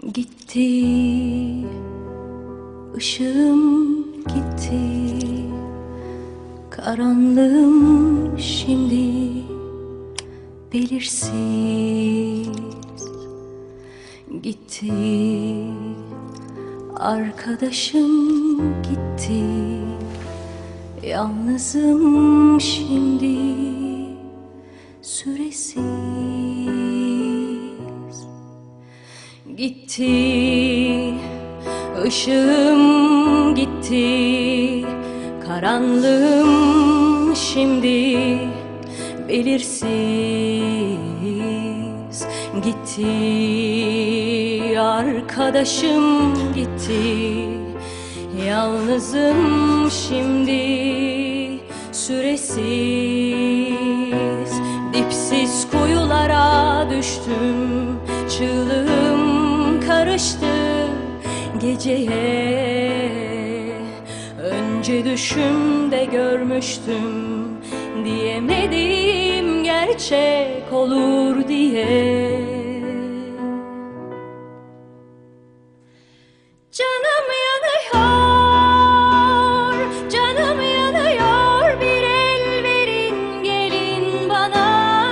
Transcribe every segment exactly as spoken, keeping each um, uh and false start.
Gitti, ışığım gitti, karanlığım şimdi belirsiz. Gitti, arkadaşım gitti, yalnızım şimdi süresiz. Gitti, ışığım gitti, karanlığım şimdi belirsiz. Gitti, arkadaşım gitti, yalnızım şimdi süresiz. Dipsiz kuyulara düştüm, çığlığım karıştı geceye. Önce düşümde görmüştüm, diyemedim gerçek olur diye. Canım yanıyor, canım yanıyor, bir el verin gelin bana.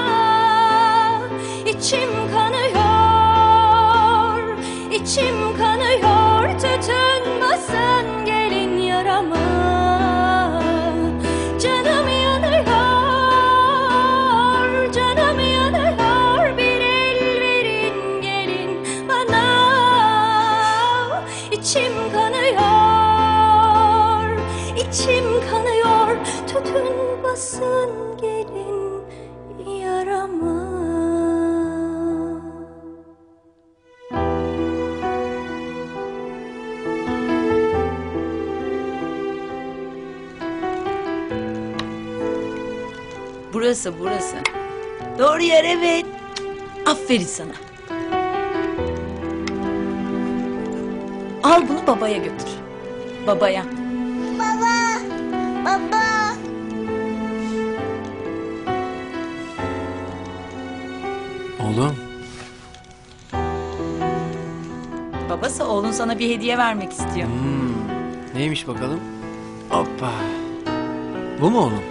İçim kanıyor, içim kanıyor, tutunmasın gelin yarama. Canım yanıyor, canım yanıyor, bir el verin gelin bana. İçim kanıyor, içim kanıyor, tutunmasın gelin yarama. Burası, burası. Doğru yer, evet. Aferin sana. Al bunu babaya götür. Babaya. Baba, baba. Oğlum. Babası oğlun sana bir hediye vermek istiyor. Hmm, neymiş bakalım? Hoppa. Bu mu oğlum?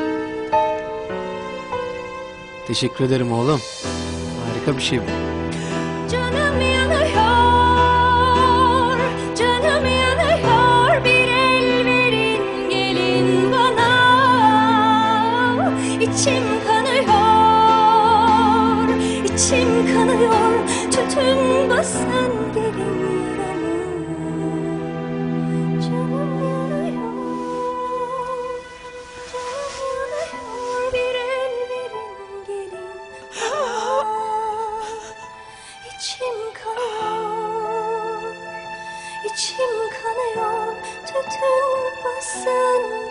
Teşekkür ederim oğlum. Harika bir şey bu. Canım yanıyor, canım yanıyor, bir el verin gelin bana. İçim kanıyor, içim kanıyor, tutunmasın gelin yarama. Canım yanıyor, canım yanıyor, bir el verin gelin bana. İçim kanıyor, içim kanıyor, tutunmasın